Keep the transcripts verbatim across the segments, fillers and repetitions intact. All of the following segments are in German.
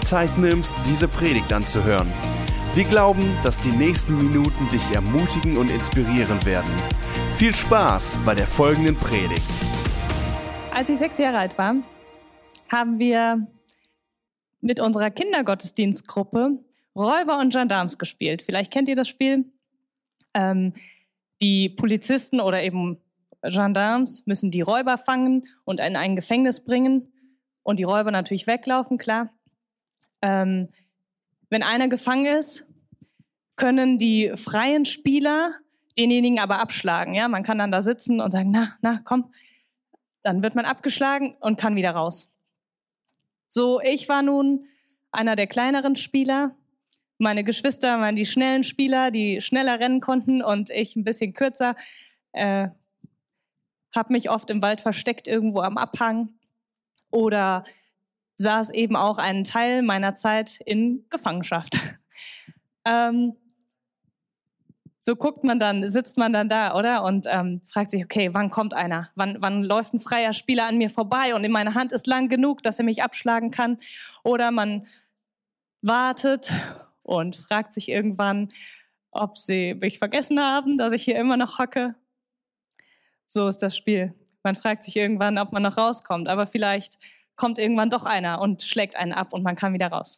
Zeit nimmst, diese Predigt anzuhören. Wir glauben, dass die nächsten Minuten dich ermutigen und inspirieren werden. Viel Spaß bei der folgenden Predigt. Als ich sechs Jahre alt war, haben wir mit unserer Kindergottesdienstgruppe Räuber und Gendarmes gespielt. Vielleicht kennt ihr das Spiel. Ähm, die Polizisten oder eben Gendarmes müssen die Räuber fangen und in ein Gefängnis bringen und die Räuber natürlich weglaufen, klar. Ähm, wenn einer gefangen ist, können die freien Spieler denjenigen aber abschlagen. Ja? Man kann dann da sitzen und sagen, na, na, komm. Dann wird man abgeschlagen und kann wieder raus. So, ich war nun einer der kleineren Spieler. Meine Geschwister waren die schnellen Spieler, die schneller rennen konnten und ich ein bisschen kürzer. Äh, habe mich oft im Wald versteckt, irgendwo am Abhang oder saß eben auch einen Teil meiner Zeit in Gefangenschaft. ähm, so guckt man dann, sitzt man dann da, oder? Und ähm, fragt sich, okay, wann kommt einer? Wann, wann läuft ein freier Spieler an mir vorbei und in meine Hand ist lang genug, dass er mich abschlagen kann? Oder man wartet und fragt sich irgendwann, ob sie mich vergessen haben, dass ich hier immer noch hocke. So ist das Spiel. Man fragt sich irgendwann, ob man noch rauskommt, aber vielleicht kommt irgendwann doch einer und schlägt einen ab und man kann wieder raus.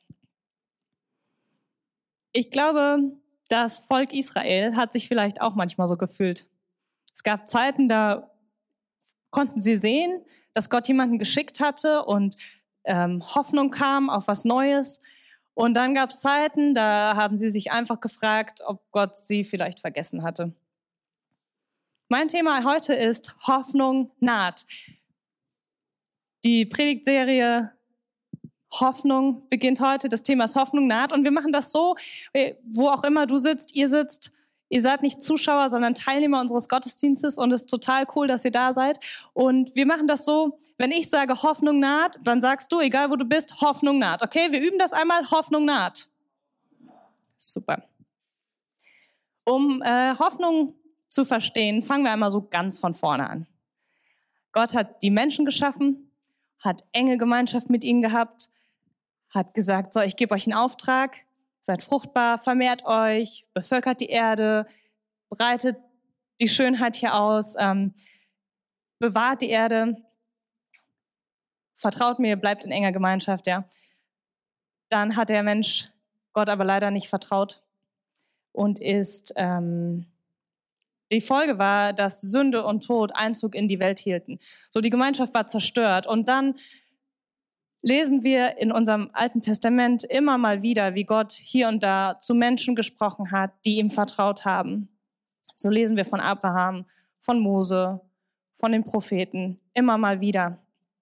Ich glaube, das Volk Israel hat sich vielleicht auch manchmal so gefühlt. Es gab Zeiten, da konnten sie sehen, dass Gott jemanden geschickt hatte und ähm, Hoffnung kam auf was Neues. Und dann gab es Zeiten, da haben sie sich einfach gefragt, ob Gott sie vielleicht vergessen hatte. Mein Thema heute ist Hoffnung naht. Die Predigtserie Hoffnung beginnt heute. Das Thema ist Hoffnung naht. Und wir machen das so, wo auch immer du sitzt, ihr sitzt. Ihr seid nicht Zuschauer, sondern Teilnehmer unseres Gottesdienstes. Und es ist total cool, dass ihr da seid. Und wir machen das so, wenn ich sage Hoffnung naht, dann sagst du, egal wo du bist, Hoffnung naht. Okay, wir üben das einmal. Hoffnung naht. Super. Um äh, Hoffnung zu verstehen, fangen wir einmal so ganz von vorne an. Gott hat die Menschen geschaffen, hat enge Gemeinschaft mit ihnen gehabt, hat gesagt, so, ich gebe euch einen Auftrag, seid fruchtbar, vermehrt euch, bevölkert die Erde, breitet die Schönheit hier aus, ähm, bewahrt die Erde, vertraut mir, bleibt in enger Gemeinschaft, ja. Dann hat der Mensch Gott aber leider nicht vertraut und ist... Ähm, Die Folge war, dass Sünde und Tod Einzug in die Welt hielten. So, die Gemeinschaft war zerstört. Und dann lesen wir in unserem Alten Testament immer mal wieder, wie Gott hier und da zu Menschen gesprochen hat, die ihm vertraut haben. So lesen wir von Abraham, von Mose, von den Propheten, immer mal wieder.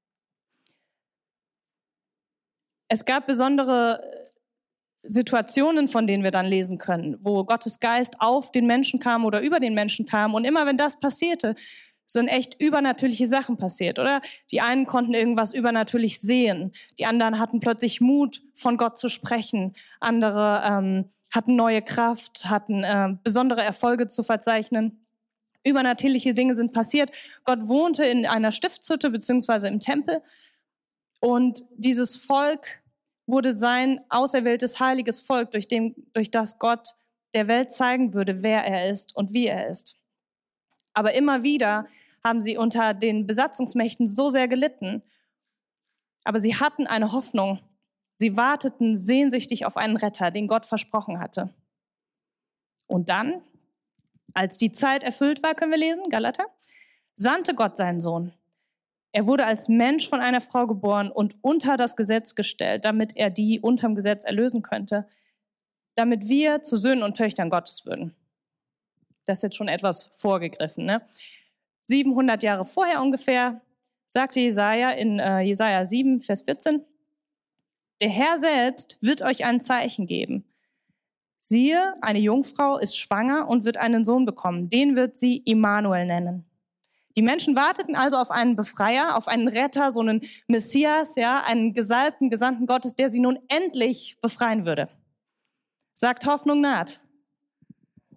Es gab besondere Situationen, von denen wir dann lesen können, wo Gottes Geist auf den Menschen kam oder über den Menschen kam. Und immer wenn das passierte, sind echt übernatürliche Sachen passiert, oder? Die einen konnten irgendwas übernatürlich sehen, die anderen hatten plötzlich Mut, von Gott zu sprechen, andere ähm, hatten neue Kraft, hatten äh, besondere Erfolge zu verzeichnen. Übernatürliche Dinge sind passiert. Gott wohnte in einer Stiftshütte beziehungsweise im Tempel und dieses Volk wurde sein auserwähltes, heiliges Volk, durch, dem, durch das Gott der Welt zeigen würde, wer er ist und wie er ist. Aber immer wieder haben sie unter den Besatzungsmächten so sehr gelitten. Aber sie hatten eine Hoffnung. Sie warteten sehnsüchtig auf einen Retter, den Gott versprochen hatte. Und dann, als die Zeit erfüllt war, können wir lesen, Galater, sandte Gott seinen Sohn. Er wurde als Mensch von einer Frau geboren und unter das Gesetz gestellt, damit er die unterm Gesetz erlösen könnte, damit wir zu Söhnen und Töchtern Gottes würden. Das ist jetzt schon etwas vorgegriffen, ne? siebenhundert Jahre vorher ungefähr sagte Jesaja in äh, Jesaja sieben, Vers vierzehn, der Herr selbst wird euch ein Zeichen geben. Siehe, eine Jungfrau ist schwanger und wird einen Sohn bekommen. Den wird sie Immanuel nennen. Die Menschen warteten also auf einen Befreier, auf einen Retter, so einen Messias, ja, einen gesalbten Gesandten Gottes, der sie nun endlich befreien würde. Sagt, Hoffnung naht.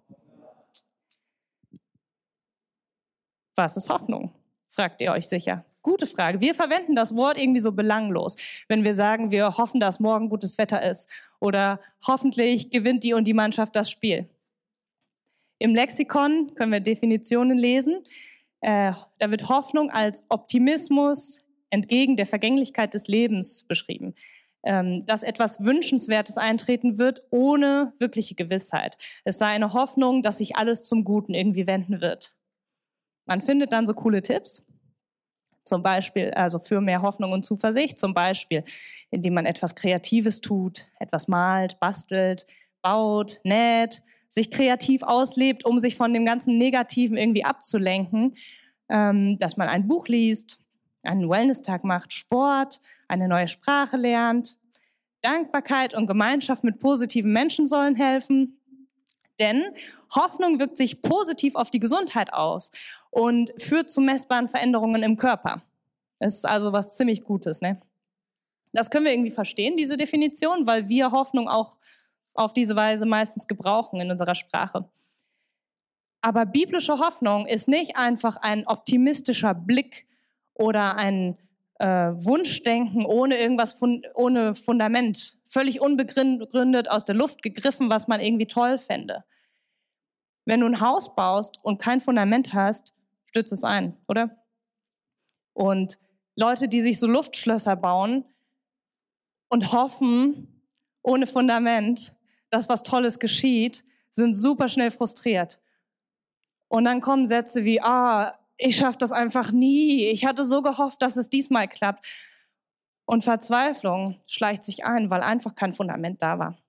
Was ist Hoffnung? Fragt ihr euch sicher. Gute Frage. Wir verwenden das Wort irgendwie so belanglos, wenn wir sagen, wir hoffen, dass morgen gutes Wetter ist oder hoffentlich gewinnt die und die Mannschaft das Spiel. Im Lexikon können wir Definitionen lesen. Äh, da wird Hoffnung als Optimismus entgegen der Vergänglichkeit des Lebens beschrieben. Ähm, dass etwas Wünschenswertes eintreten wird, ohne wirkliche Gewissheit. Es sei eine Hoffnung, dass sich alles zum Guten irgendwie wenden wird. Man findet dann so coole Tipps, zum Beispiel also für mehr Hoffnung und Zuversicht, zum Beispiel, indem man etwas Kreatives tut, etwas malt, bastelt, baut, näht, sich kreativ auslebt, um sich von dem ganzen Negativen irgendwie abzulenken, ähm, dass man ein Buch liest, einen Wellness-Tag macht, Sport, eine neue Sprache lernt. Dankbarkeit und Gemeinschaft mit positiven Menschen sollen helfen. Denn Hoffnung wirkt sich positiv auf die Gesundheit aus und führt zu messbaren Veränderungen im Körper. Das ist also was ziemlich Gutes, ne? Das können wir irgendwie verstehen, diese Definition, weil wir Hoffnung auch auf diese Weise meistens gebrauchen in unserer Sprache. Aber biblische Hoffnung ist nicht einfach ein optimistischer Blick oder ein äh, Wunschdenken ohne irgendwas, fun- ohne Fundament, völlig unbegründet aus der Luft gegriffen, was man irgendwie toll fände. Wenn du ein Haus baust und kein Fundament hast, stürzt es ein, oder? Und Leute, die sich so Luftschlösser bauen und hoffen, ohne Fundament, dass was Tolles geschieht, sind super schnell frustriert. Und dann kommen Sätze wie, ah, ich schaffe das einfach nie. Ich hatte so gehofft, dass es diesmal klappt. Und Verzweiflung schleicht sich ein, weil einfach kein Fundament da war.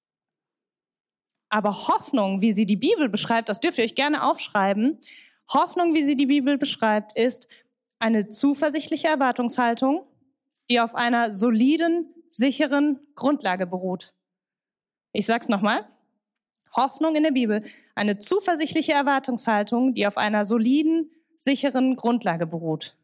Aber Hoffnung, wie sie die Bibel beschreibt, das dürft ihr euch gerne aufschreiben. Hoffnung, wie sie die Bibel beschreibt, ist eine zuversichtliche Erwartungshaltung, die auf einer soliden, sicheren Grundlage beruht. Ich sage es nochmal. Hoffnung in der Bibel, eine zuversichtliche Erwartungshaltung, die auf einer soliden, sicheren Grundlage beruht.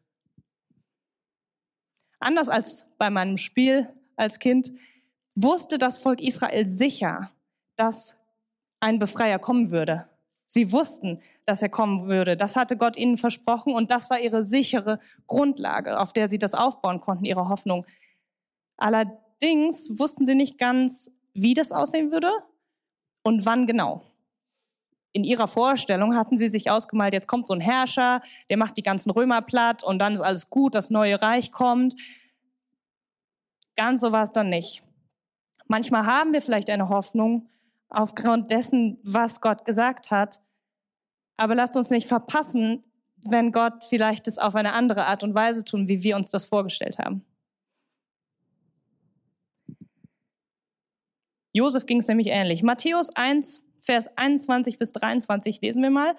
Anders als bei meinem Spiel als Kind wusste das Volk Israel sicher, dass ein Befreier kommen würde. Sie wussten, dass er kommen würde. Das hatte Gott ihnen versprochen und das war ihre sichere Grundlage, auf der sie das aufbauen konnten, ihre Hoffnung. Allerdings wussten sie nicht ganz, wie das aussehen würde und wann genau. In ihrer Vorstellung hatten sie sich ausgemalt, jetzt kommt so ein Herrscher, der macht die ganzen Römer platt und dann ist alles gut, das neue Reich kommt. Ganz so war es dann nicht. Manchmal haben wir vielleicht eine Hoffnung aufgrund dessen, was Gott gesagt hat, aber lasst uns nicht verpassen, wenn Gott vielleicht es auf eine andere Art und Weise tun, wie wir uns das vorgestellt haben. Josef ging es nämlich ähnlich. Matthäus eins, Vers einundzwanzig bis dreiundzwanzig lesen wir mal.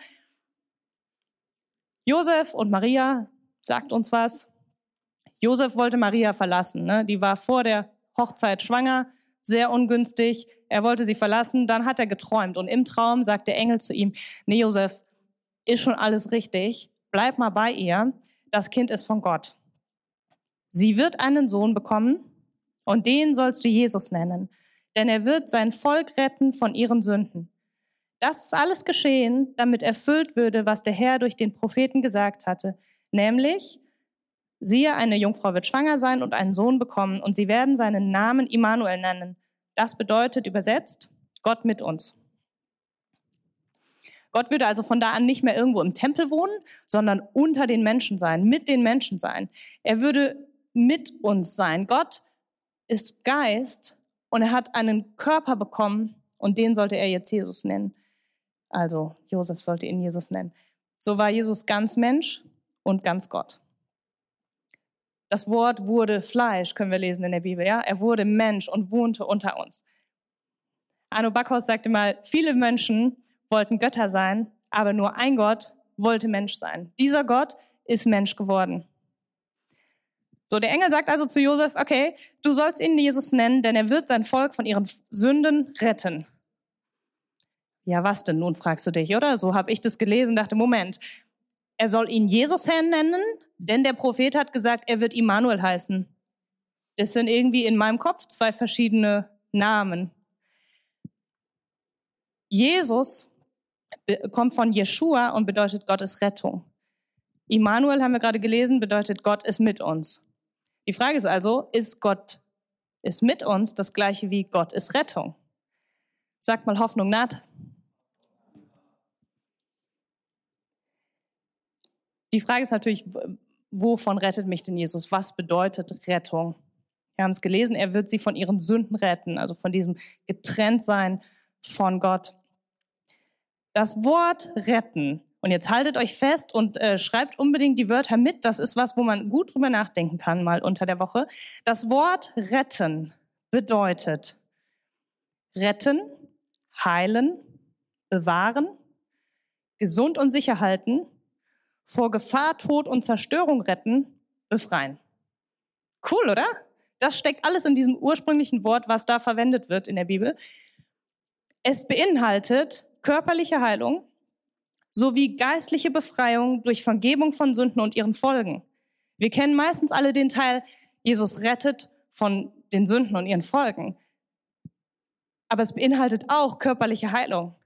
Josef und Maria, sagt uns was. Josef wollte Maria verlassen. Ne? Die war vor der Hochzeit schwanger, sehr ungünstig. Er wollte sie verlassen, dann hat er geträumt. Und im Traum sagt der Engel zu ihm, nee Josef, ist schon alles richtig, bleib mal bei ihr, das Kind ist von Gott. Sie wird einen Sohn bekommen und den sollst du Jesus nennen, denn er wird sein Volk retten von ihren Sünden. Das ist alles geschehen, damit erfüllt würde, was der Herr durch den Propheten gesagt hatte, nämlich, siehe, eine Jungfrau wird schwanger sein und einen Sohn bekommen und sie werden seinen Namen Immanuel nennen. Das bedeutet übersetzt, Gott mit uns. Gott würde also von da an nicht mehr irgendwo im Tempel wohnen, sondern unter den Menschen sein, mit den Menschen sein. Er würde mit uns sein. Gott ist Geist und er hat einen Körper bekommen und den sollte er jetzt Jesus nennen. Also Josef sollte ihn Jesus nennen. So war Jesus ganz Mensch und ganz Gott. Das Wort wurde Fleisch, können wir lesen in der Bibel. Ja? Er wurde Mensch und wohnte unter uns. Arno Backhaus sagte mal, viele Menschen wollten Götter sein, aber nur ein Gott wollte Mensch sein. Dieser Gott ist Mensch geworden. So, der Engel sagt also zu Josef, okay, du sollst ihn Jesus nennen, denn er wird sein Volk von ihren Sünden retten. Ja, was denn nun, fragst du dich, oder? So habe ich das gelesen, dachte, Moment, er soll ihn Jesus nennen, denn der Prophet hat gesagt, er wird Immanuel heißen. Das sind irgendwie in meinem Kopf zwei verschiedene Namen. Jesus kommt von Jeschua und bedeutet Gottes Rettung. Immanuel haben wir gerade gelesen, bedeutet Gott ist mit uns. Die Frage ist also, ist Gott ist mit uns das gleiche wie Gott ist Rettung? Sagt mal Hoffnung naht. Die Frage ist natürlich, wovon rettet mich denn Jesus? Was bedeutet Rettung? Wir haben es gelesen, er wird sie von ihren Sünden retten, also von diesem Getrenntsein von Gott. Das Wort retten, und jetzt haltet euch fest und äh, schreibt unbedingt die Wörter mit, das ist was, wo man gut drüber nachdenken kann, mal unter der Woche. Das Wort retten bedeutet retten, heilen, bewahren, gesund und sicher halten, vor Gefahr, Tod und Zerstörung retten, befreien. Cool, oder? Das steckt alles in diesem ursprünglichen Wort, was da verwendet wird in der Bibel. Es beinhaltet körperliche Heilung sowie geistliche Befreiung durch Vergebung von Sünden und ihren Folgen. Wir kennen meistens alle den Teil, Jesus rettet von den Sünden und ihren Folgen. Aber es beinhaltet auch körperliche Heilung.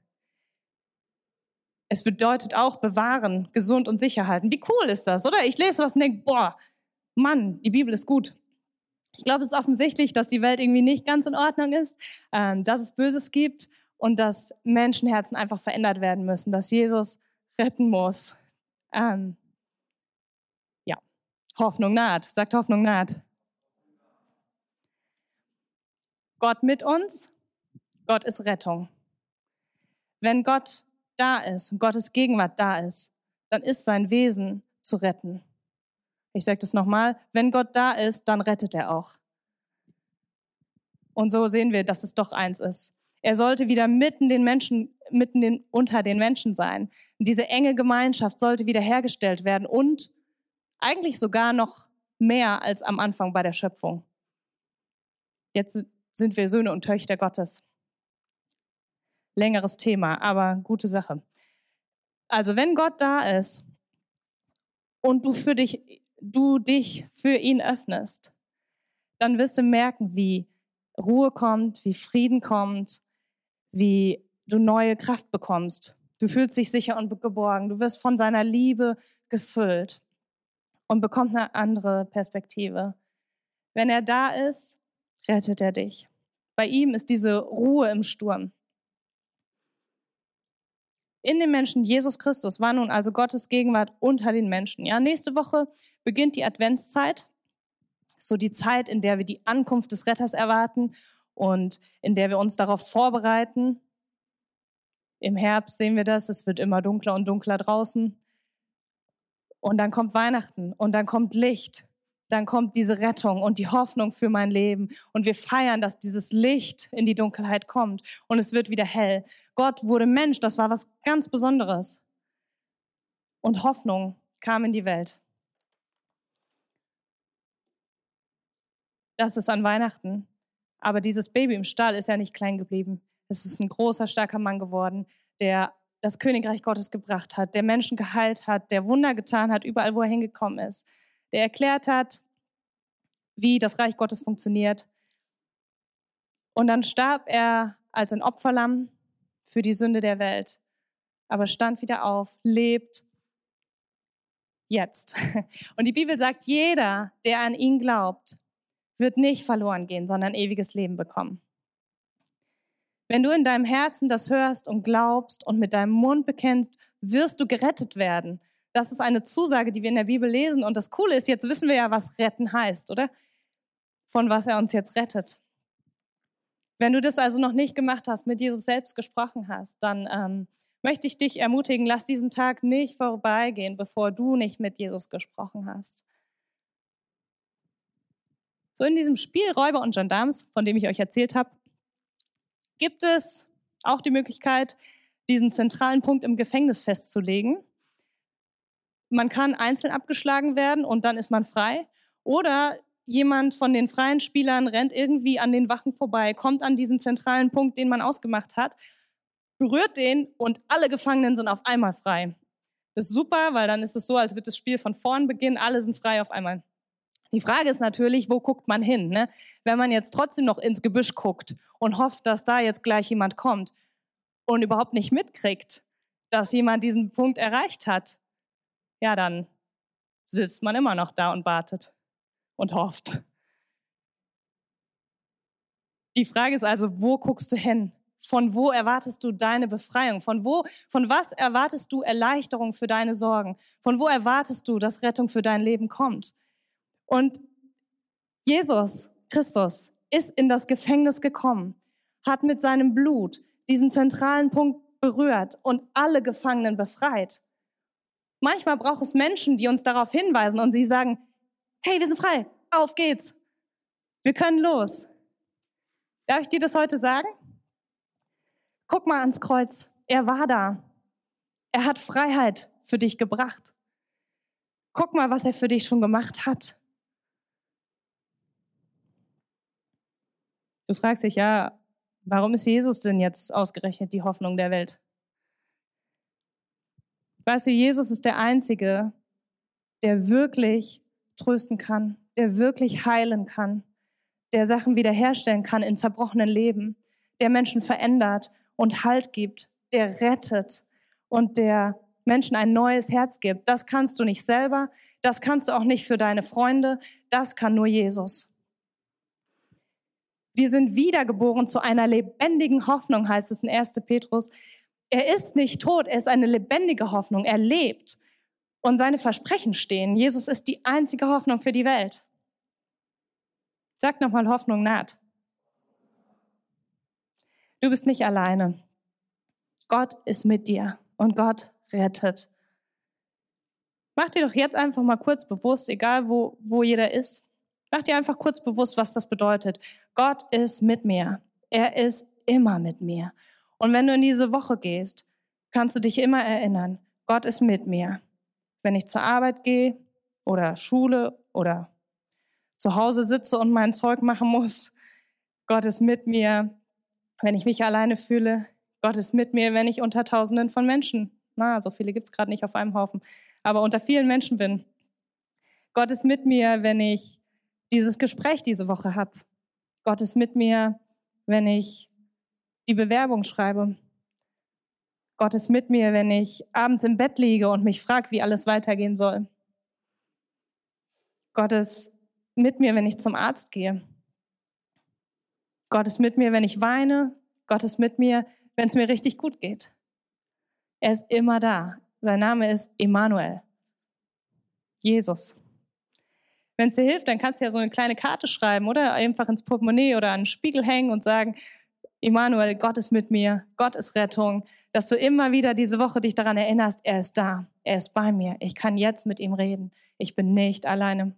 Es bedeutet auch bewahren, gesund und sicher halten. Wie cool ist das, oder? Ich lese was und denke, boah, Mann, die Bibel ist gut. Ich glaube, es ist offensichtlich, dass die Welt irgendwie nicht ganz in Ordnung ist, ähm, dass es Böses gibt und dass Menschenherzen einfach verändert werden müssen, dass Jesus retten muss. Ähm, ja, Hoffnung naht. Sagt Hoffnung naht. Gott mit uns, Gott ist Rettung. Wenn Gott da ist und Gottes Gegenwart da ist, dann ist sein Wesen zu retten. Ich sage das nochmal, wenn Gott da ist, dann rettet er auch. Und so sehen wir, dass es doch eins ist. Er sollte wieder mitten den Menschen, mitten den, unter den Menschen sein. Diese enge Gemeinschaft sollte wiederhergestellt werden und eigentlich sogar noch mehr als am Anfang bei der Schöpfung. Jetzt sind wir Söhne und Töchter Gottes. Längeres Thema, aber gute Sache. Also wenn Gott da ist und du, für dich, du dich für ihn öffnest, dann wirst du merken, wie Ruhe kommt, wie Frieden kommt, wie du neue Kraft bekommst. Du fühlst dich sicher und geborgen. Du wirst von seiner Liebe gefüllt und bekommst eine andere Perspektive. Wenn er da ist, rettet er dich. Bei ihm ist diese Ruhe im Sturm. In dem Menschen Jesus Christus war nun also Gottes Gegenwart unter den Menschen. Ja, nächste Woche beginnt die Adventszeit. So die Zeit, in der wir die Ankunft des Retters erwarten und in der wir uns darauf vorbereiten. Im Herbst sehen wir das, es wird immer dunkler und dunkler draußen. Und dann kommt Weihnachten und dann kommt Licht. Dann kommt diese Rettung und die Hoffnung für mein Leben. Und wir feiern, dass dieses Licht in die Dunkelheit kommt und es wird wieder hell. Gott wurde Mensch, das war was ganz Besonderes. Und Hoffnung kam in die Welt. Das ist an Weihnachten. Aber dieses Baby im Stall ist ja nicht klein geblieben. Es ist ein großer, starker Mann geworden, der das Königreich Gottes gebracht hat, der Menschen geheilt hat, der Wunder getan hat, überall, wo er hingekommen ist, der erklärt hat, wie das Reich Gottes funktioniert. Und dann starb er als ein Opferlamm für die Sünde der Welt, aber stand wieder auf, lebt jetzt. Und die Bibel sagt, jeder, der an ihn glaubt, wird nicht verloren gehen, sondern ewiges Leben bekommen. Wenn du in deinem Herzen das hörst und glaubst und mit deinem Mund bekennst, wirst du gerettet werden. Das ist eine Zusage, die wir in der Bibel lesen. Und das Coole ist, jetzt wissen wir ja, was retten heißt, oder? Von was er uns jetzt rettet. Wenn du das also noch nicht gemacht hast, mit Jesus selbst gesprochen hast, dann ähm, möchte ich dich ermutigen, lass diesen Tag nicht vorbeigehen, bevor du nicht mit Jesus gesprochen hast. So in diesem Spiel Räuber und Gendarmes, von dem ich euch erzählt habe, gibt es auch die Möglichkeit, diesen zentralen Punkt im Gefängnis festzulegen. Man kann einzeln abgeschlagen werden und dann ist man frei. Oder jemand von den freien Spielern rennt irgendwie an den Wachen vorbei, kommt an diesen zentralen Punkt, den man ausgemacht hat, berührt den und alle Gefangenen sind auf einmal frei. Das ist super, weil dann ist es so, als wird das Spiel von vorn beginnen, alle sind frei auf einmal. Die Frage ist natürlich, wo guckt man hin? Ne? Wenn man jetzt trotzdem noch ins Gebüsch guckt und hofft, dass da jetzt gleich jemand kommt und überhaupt nicht mitkriegt, dass jemand diesen Punkt erreicht hat, ja, dann sitzt man immer noch da und wartet und hofft. Die Frage ist also, wo guckst du hin? Von wo erwartest du deine Befreiung? Von wo, von was erwartest du Erleichterung für deine Sorgen? Von wo erwartest du, dass Rettung für dein Leben kommt? Und Jesus Christus ist in das Gefängnis gekommen, hat mit seinem Blut diesen zentralen Punkt berührt und alle Gefangenen befreit. Manchmal braucht es Menschen, die uns darauf hinweisen und sie sagen, hey, wir sind frei, auf geht's, wir können los. Darf ich dir das heute sagen? Guck mal ans Kreuz, er war da. Er hat Freiheit für dich gebracht. Guck mal, was er für dich schon gemacht hat. Du fragst dich, ja, warum ist Jesus denn jetzt ausgerechnet die Hoffnung der Welt? Weißt du, Jesus ist der Einzige, der wirklich trösten kann, der wirklich heilen kann, der Sachen wiederherstellen kann in zerbrochenen Leben, der Menschen verändert und Halt gibt, der rettet und der Menschen ein neues Herz gibt. Das kannst du nicht selber, das kannst du auch nicht für deine Freunde, das kann nur Jesus. Wir sind wiedergeboren zu einer lebendigen Hoffnung, heißt es in erster Petrus. Er ist nicht tot, er ist eine lebendige Hoffnung, er lebt und seine Versprechen stehen. Jesus ist die einzige Hoffnung für die Welt. Sag nochmal, Hoffnung naht. Du bist nicht alleine. Gott ist mit dir und Gott rettet. Mach dir doch jetzt einfach mal kurz bewusst, egal wo, wo jeder ist, mach dir einfach kurz bewusst, was das bedeutet. Gott ist mit mir. Er ist immer mit mir. Und wenn du in diese Woche gehst, kannst du dich immer erinnern, Gott ist mit mir. Wenn ich zur Arbeit gehe oder Schule oder zu Hause sitze und mein Zeug machen muss, Gott ist mit mir. Wenn ich mich alleine fühle, Gott ist mit mir, wenn ich unter Tausenden von Menschen, na, so viele gibt es gerade nicht auf einem Haufen, aber unter vielen Menschen bin. Gott ist mit mir, wenn ich dieses Gespräch diese Woche habe. Gott ist mit mir, wenn ich die Bewerbung schreibe. Gott ist mit mir, wenn ich abends im Bett liege und mich frage, wie alles weitergehen soll. Gott ist mit mir, wenn ich zum Arzt gehe. Gott ist mit mir, wenn ich weine. Gott ist mit mir, wenn es mir richtig gut geht. Er ist immer da. Sein Name ist Emmanuel. Jesus. Wenn es dir hilft, dann kannst du ja so eine kleine Karte schreiben oder einfach ins Portemonnaie oder an den Spiegel hängen und sagen, Emmanuel, Gott ist mit mir, Gott ist Rettung, dass du immer wieder diese Woche dich daran erinnerst, er ist da, er ist bei mir, ich kann jetzt mit ihm reden, ich bin nicht alleine.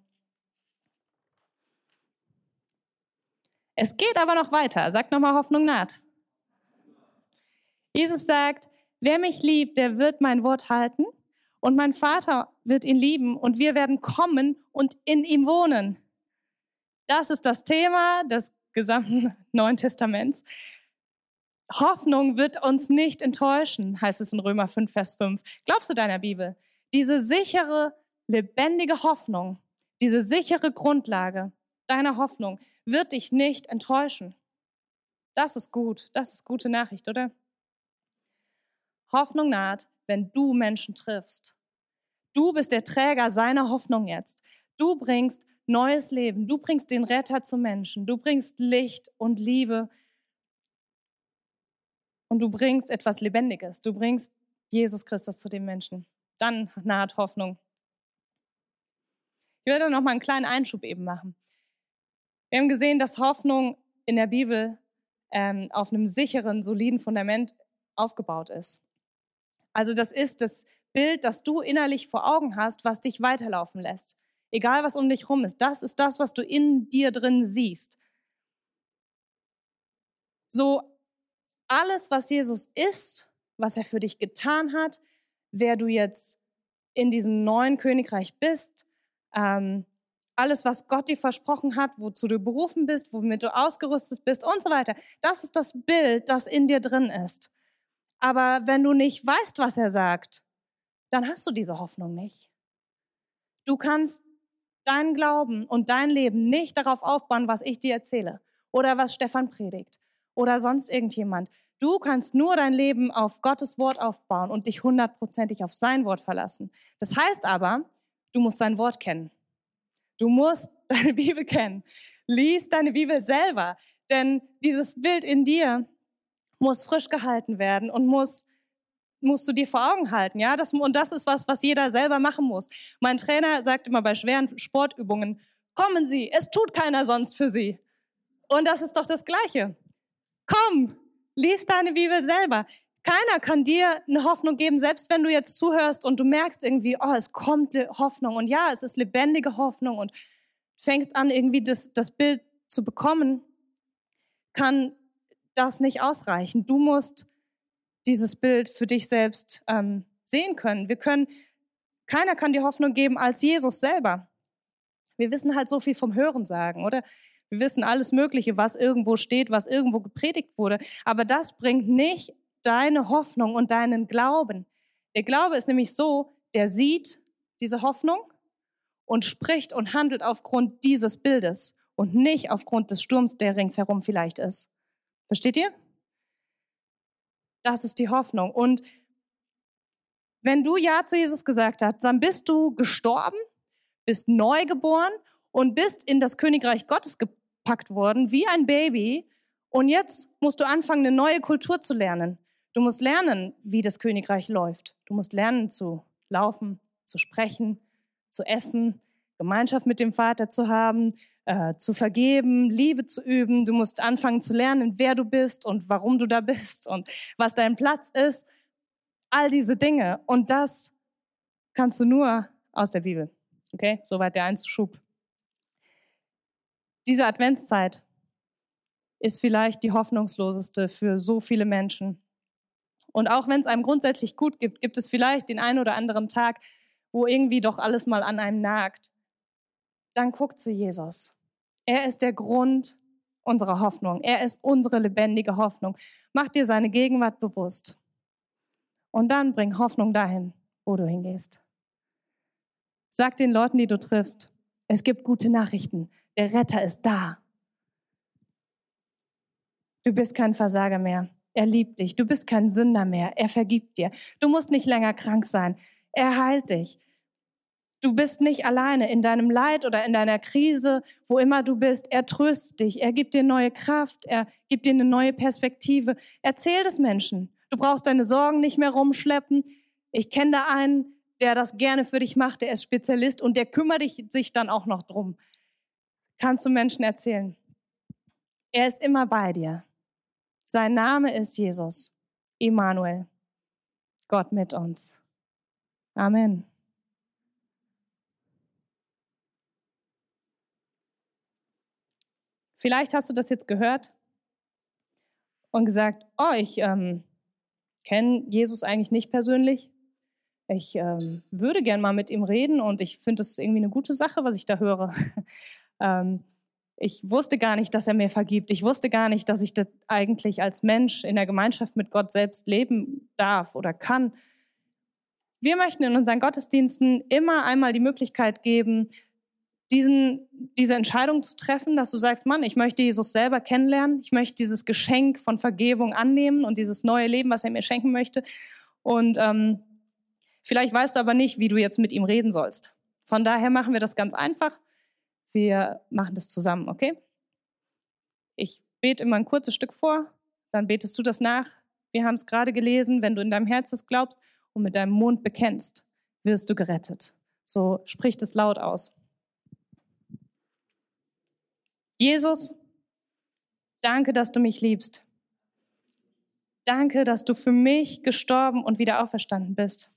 Es geht aber noch weiter. Sag nochmal, Hoffnung naht. Jesus sagt, wer mich liebt, der wird mein Wort halten und mein Vater wird ihn lieben und wir werden kommen und in ihm wohnen. Das ist das Thema des gesamten Neuen Testaments. Hoffnung wird uns nicht enttäuschen, heißt es in Römer fünf, Vers fünf. Glaubst du deiner Bibel? Diese sichere, lebendige Hoffnung, diese sichere Grundlage deiner Hoffnung wird dich nicht enttäuschen. Das ist gut, das ist gute Nachricht, oder? Hoffnung naht, wenn du Menschen triffst. Du bist der Träger seiner Hoffnung jetzt. Du bringst neues Leben, du bringst den Retter zu Menschen, du bringst Licht und Liebe und du bringst etwas Lebendiges, du bringst Jesus Christus zu den Menschen. Dann naht Hoffnung. Ich werde noch mal einen kleinen Einschub eben machen. Wir haben gesehen, dass Hoffnung in der Bibel ähm, auf einem sicheren, soliden Fundament aufgebaut ist. Also das ist das Bild, das du innerlich vor Augen hast, was dich weiterlaufen lässt. Egal, was um dich rum ist, das ist das, was du in dir drin siehst. So alles, was Jesus ist, was er für dich getan hat, wer du jetzt in diesem neuen Königreich bist, ähm, alles, was Gott dir versprochen hat, wozu du berufen bist, womit du ausgerüstet bist und so weiter. Das ist das Bild, das in dir drin ist. Aber wenn du nicht weißt, was er sagt, dann hast du diese Hoffnung nicht. Du kannst deinen Glauben und dein Leben nicht darauf aufbauen, was ich dir erzähle oder was Stefan predigt oder sonst irgendjemand. Du kannst nur dein Leben auf Gottes Wort aufbauen und dich hundertprozentig auf sein Wort verlassen. Das heißt aber, Du musst sein Wort kennen. Du musst deine Bibel kennen. Lies deine Bibel selber, denn dieses Bild in dir muss frisch gehalten werden und muss, musst du dir vor Augen halten. Ja? Das, und das ist was, was jeder selber machen muss. Mein Trainer sagt immer bei schweren Sportübungen, kommen Sie, es tut keiner sonst für Sie. Und das ist doch das Gleiche. Komm, lies deine Bibel selber. Keiner kann dir eine Hoffnung geben, selbst wenn du jetzt zuhörst und du merkst irgendwie, oh, es kommt Hoffnung. Und ja, es ist lebendige Hoffnung und fängst an, irgendwie das, das Bild zu bekommen, kann das nicht ausreichen. Du musst dieses Bild für dich selbst ähm, sehen können. Wir können. Keiner kann dir Hoffnung geben als Jesus selber. Wir wissen halt so viel vom Hörensagen, oder? Wir wissen alles Mögliche, was irgendwo steht, was irgendwo gepredigt wurde. Aber das bringt nicht deine Hoffnung und deinen Glauben. Der Glaube ist nämlich so, der sieht diese Hoffnung und spricht und handelt aufgrund dieses Bildes und nicht aufgrund des Sturms, der ringsherum vielleicht ist. Versteht ihr? Das ist die Hoffnung. Und wenn du Ja zu Jesus gesagt hast, dann bist du gestorben, bist neu geboren und bist in das Königreich Gottes gepackt worden, wie ein Baby. Und jetzt musst du anfangen, eine neue Kultur zu lernen. Du musst lernen, wie das Königreich läuft. Du musst lernen zu laufen, zu sprechen, zu essen, Gemeinschaft mit dem Vater zu haben, äh, zu vergeben, Liebe zu üben. Du musst anfangen zu lernen, wer du bist und warum du da bist und was dein Platz ist. All diese Dinge. Und das kannst du nur aus der Bibel. Okay, soweit der Einschub. Diese Adventszeit ist vielleicht die hoffnungsloseste für so viele Menschen. Und auch wenn es einem grundsätzlich gut gibt, gibt es vielleicht den einen oder anderen Tag, wo irgendwie doch alles mal an einem nagt. Dann guck zu Jesus. Er ist der Grund unserer Hoffnung. Er ist unsere lebendige Hoffnung. Mach dir seine Gegenwart bewusst. Und dann bring Hoffnung dahin, wo du hingehst. Sag den Leuten, die du triffst, es gibt gute Nachrichten. Der Retter ist da. Du bist kein Versager mehr. Er liebt dich. Du bist kein Sünder mehr. Er vergibt dir. Du musst nicht länger krank sein. Er heilt dich. Du bist nicht alleine in deinem Leid oder in deiner Krise, wo immer du bist. Er tröstet dich. Er gibt dir neue Kraft. Er gibt dir eine neue Perspektive. Erzähl das Menschen. Du brauchst deine Sorgen nicht mehr rumschleppen. Ich kenne da einen, der das gerne für dich macht. Der ist Spezialist und der kümmert sich dann auch noch drum. Kannst du Menschen erzählen. Er ist immer bei dir. Sein Name ist Jesus, Immanuel, Gott mit uns. Amen. Vielleicht hast du das jetzt gehört und gesagt, oh, ich ähm, kenne Jesus eigentlich nicht persönlich. Ich ähm, würde gern mal mit ihm reden und ich finde das irgendwie eine gute Sache, was ich da höre. ähm, Ich wusste gar nicht, dass er mir vergibt. Ich wusste gar nicht, dass ich das eigentlich als Mensch in der Gemeinschaft mit Gott selbst leben darf oder kann. Wir möchten in unseren Gottesdiensten immer einmal die Möglichkeit geben, diesen, diese Entscheidung zu treffen, dass du sagst, Mann, ich möchte Jesus selber kennenlernen. Ich möchte dieses Geschenk von Vergebung annehmen und dieses neue Leben, was er mir schenken möchte. Und ähm, vielleicht weißt du aber nicht, wie du jetzt mit ihm reden sollst. Von daher machen wir das ganz einfach. Wir machen das zusammen, okay? Ich bete immer ein kurzes Stück vor, dann betest du das nach. Wir haben es gerade gelesen, wenn du in deinem Herzen es glaubst und mit deinem Mund bekennst, wirst du gerettet. So sprich es laut aus. Jesus, danke, dass du mich liebst. Danke, dass du für mich gestorben und wieder auferstanden bist.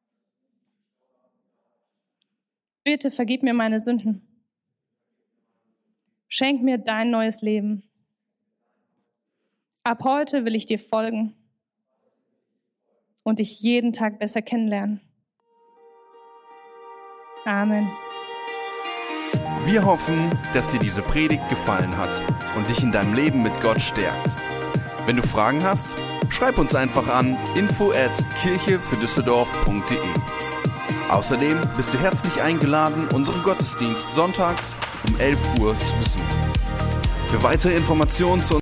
Bitte vergib mir meine Sünden. Schenk mir dein neues Leben. Ab heute will ich dir folgen und dich jeden Tag besser kennenlernen. Amen. Wir hoffen, dass dir diese Predigt gefallen hat und dich in deinem Leben mit Gott stärkt. Wenn du Fragen hast, schreib uns einfach an info at kirche für düsseldorf punkt de. Außerdem bist du herzlich eingeladen, unseren Gottesdienst sonntags um elf Uhr zu besuchen. Für weitere Informationen zu